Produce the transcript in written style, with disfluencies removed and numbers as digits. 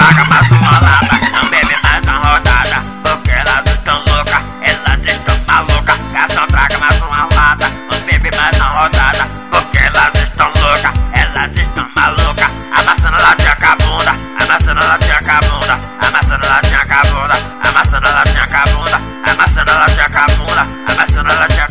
traga mais uma lata. Não bebe mais uma rodada, porque elas estão loucas, elas estão malucas. Garçom, traga mais uma lata. Não bebe mais uma rodada, porque elas estão loucas, elas estão malucas. Amassando latinha com a bunda, amassando latinha com a bunda, amassando latinha com a bunda, amassando latinha com a bunda, amassando latinha com a bunda, amassando latinha.